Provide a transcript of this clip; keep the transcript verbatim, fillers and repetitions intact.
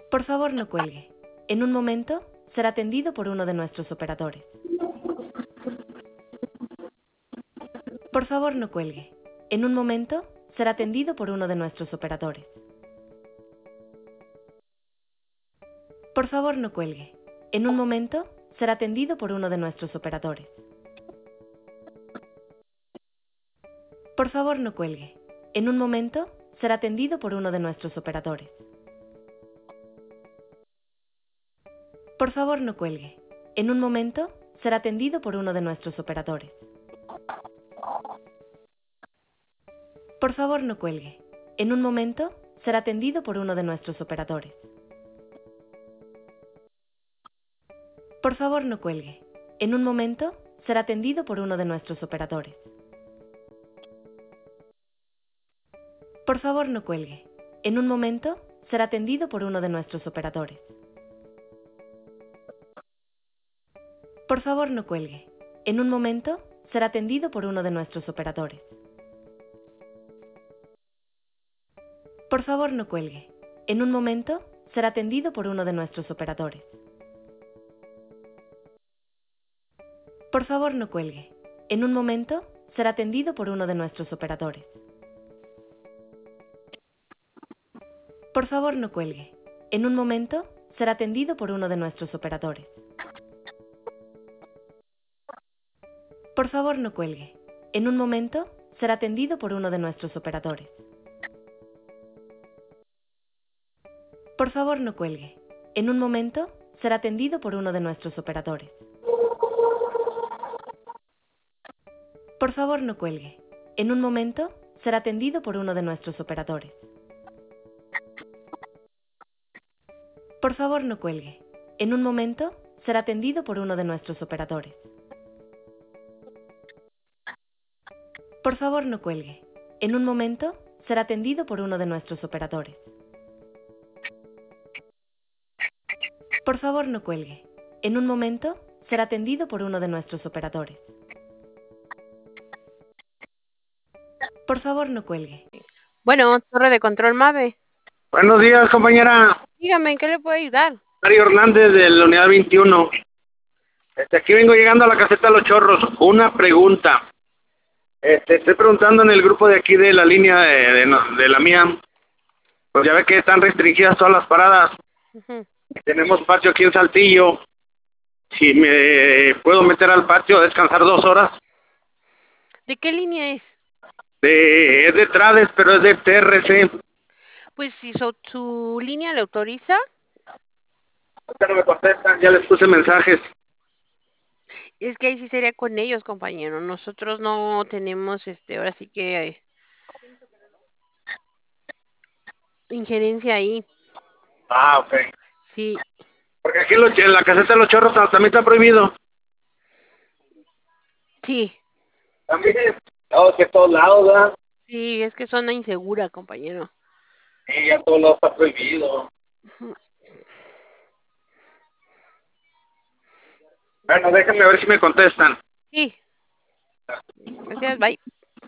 Por favor, no cuelgue. En un momento, será atendido por uno de nuestros operadores. Por favor, no cuelgue. En un momento, será atendido por uno de nuestros operadores. Por favor, no cuelgue. En un momento, será atendido por uno de nuestros operadores. Por favor, no cuelgue. En un momento, será atendido por uno de nuestros operadores. Por favor, no cuelgue. En un momento, será atendido por uno de nuestros operadores. Por favor, no cuelgue. En un momento, será atendido por uno de nuestros operadores. Por favor, no cuelgue. En un momento, será atendido por uno de nuestros operadores. Por favor, no cuelgue. En un momento, será atendido por uno de nuestros operadores. Por favor, no cuelgue. En un momento, será atendido por uno de nuestros operadores. Por favor, no cuelgue. En un momento, será atendido por uno de nuestros operadores. Por favor, no cuelgue. En un momento, será atendido por uno de nuestros operadores. Por favor, no cuelgue. En un momento, será atendido por uno de nuestros operadores. Por favor, no cuelgue. En un momento, será atendido por uno de nuestros operadores. Por favor, no cuelgue. En un momento, será atendido por uno de nuestros operadores. Por favor, no cuelgue. En un momento, será atendido por uno de nuestros operadores. Por favor, no cuelgue. En un momento, será atendido por uno de nuestros operadores. Por favor, no cuelgue. En un momento, será atendido por uno de nuestros operadores. Por favor, no cuelgue. En un momento, será atendido por uno de nuestros operadores. Por favor, no cuelgue. Bueno, Torre de Control Mave. Buenos días, compañera. Dígame, ¿en qué le puedo ayudar? Mario Hernández de la unidad veintiuno. Este, aquí vengo llegando a la caseta de Los Chorros. Una pregunta. Este, estoy preguntando en el grupo de aquí de la línea de, de, no- de la mía. Pues ya ve que están restringidas todas las paradas. Ujú. Tenemos patio aquí en Saltillo. Si me puedo meter al patio a descansar dos horas. ¿De qué línea es? De, es de Trades, pero es de T R C. Pues si su, su línea le autoriza, Ahorita no me contestan, ya les puse mensajes. es que ahí sí sería con ellos, compañero. Nosotros no tenemos, este, ahora sí que eh, injerencia ahí. Ah, ok. Sí, Porque aquí en, los- en la caseta de Los Chorros también está prohibido. sí, También. No, que todos lados, ¿verdad? sí, es que zona insegura, compañero. Sí, ya todos lados está prohibido. Ujú. Bueno, déjenme ver si me contestan. Sí, gracias, bye.